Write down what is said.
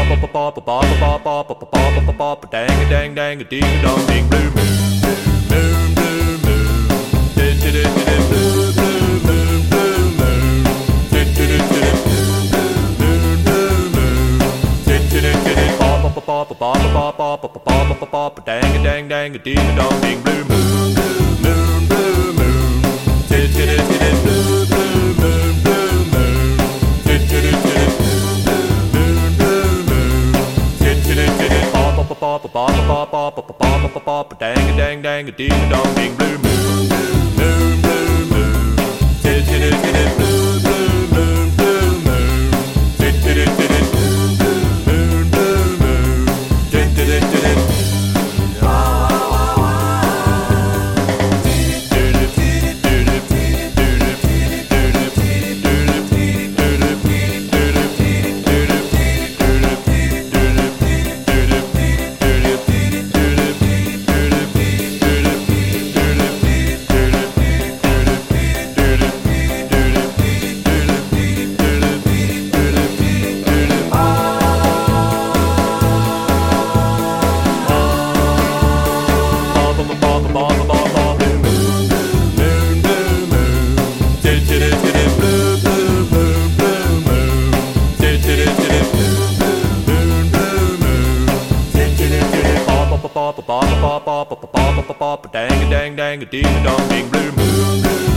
Dang a dang dang a ding a dong ding blue moon, moon blue moon, blue blue moon, blue moon, moon blue moon, dang a dang dang a ding a dong ding blue moon, moon blue moon, blue blue moon, blue moon, dang a dang dang a ding a dong ding blue moon, moon blue moon, blue blue moon, blue moon, moon blue moon, dang a dang dang a ding a dong ding blue moon.